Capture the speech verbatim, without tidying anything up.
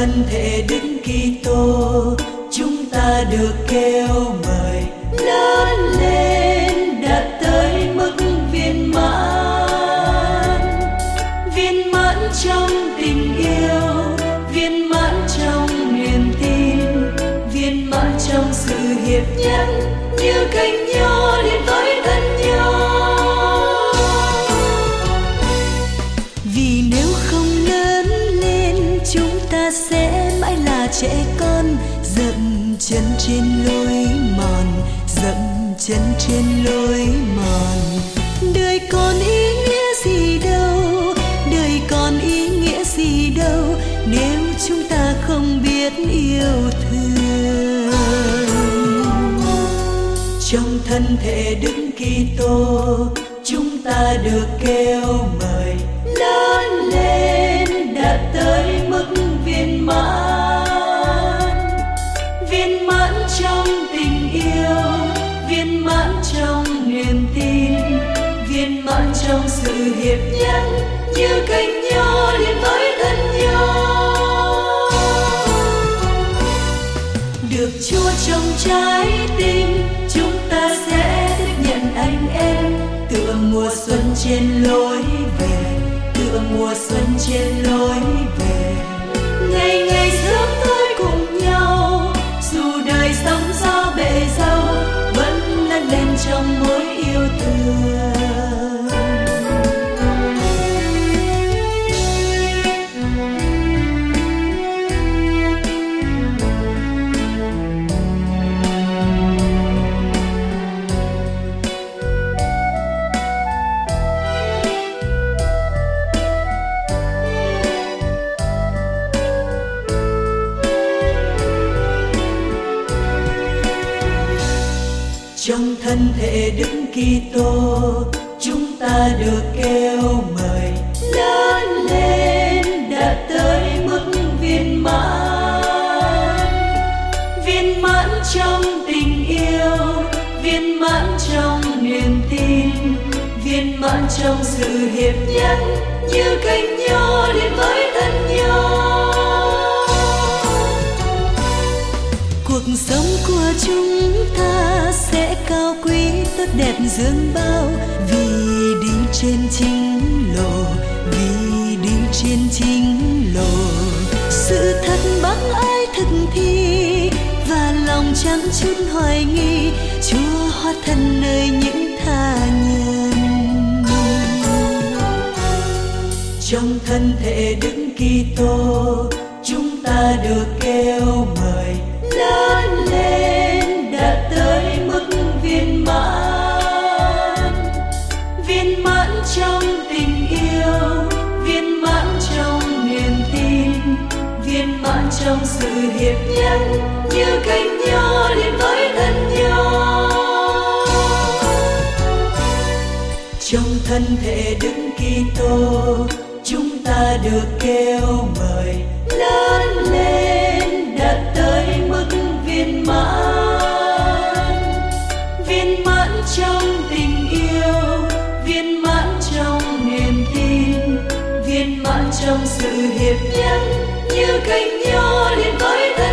thân thể Đức Kitô, chúng ta được kêu mời lớn lên đạt tới mức viên mãn. Viên mãn trong tình yêu, viên mãn trong niềm tin, viên mãn trong sự hiệp nhất, như cành nho đến với thân nhau. Vì nếu không lớn lên, chúng ta sẽ mãi là trẻ con, dậm chân trên lối mòn, dậm chân trên lối mòn. Đời còn ý nghĩa gì đâu, đời còn ý nghĩa gì đâu, nếu chúng ta không biết yêu thương. Trong thân thể Đức Kitô, chúng ta được kêu mời lớn lên đạt tới mức viên mãn. Viên mãn trong tình yêu, viên mãn trong niềm tin, viên mãn trong sự hiệp nhất, như cành nho đến với thân nhau. Được Chúa trong trái tim, chúng ta sẽ tiếp nhận anh em, tựa mùa xuân trên lối về, tựa mùa xuân trên lối về. Ngày ngày sớm tối cùng nhau, dù đời sóng gió bể dâu, vẫn lớn lên trong mối yêu thương. Trong thân thể Đức Kitô, chúng ta được kêu mời lớn lên đạt tới mức viên mãn. Viên mãn trong tình yêu, viên mãn trong niềm tin, viên mãn trong sự hiệp nhất, như cành nho đến với thân nhau. Cuộc sống của chúng ta sẽ cao quý tốt đẹp dương bao, vì đi trên chính lộ, vì đi trên chính lộ. Sự thật bác ái thực thi, và lòng chẳng chút hoài nghi, Chúa hóa thân nơi những tha nhân. Trong thân thể Đức Kitô, chúng ta được kêu mời lớn lên đạt tới mức viên mãn. Viên mãn trong tình yêu, viên mãn trong niềm tin, viên mãn trong sự hiệp nhất, như cành nho đến với thân nhau. Trong thân thể Đức Kitô, chúng ta được kêu mời lớn lên đạt tới mức viên mãn. Viên mãn trong tình yêu, viên mãn trong niềm tin, viên mãn trong sự hiệp nhất, như cành nho đến với thân.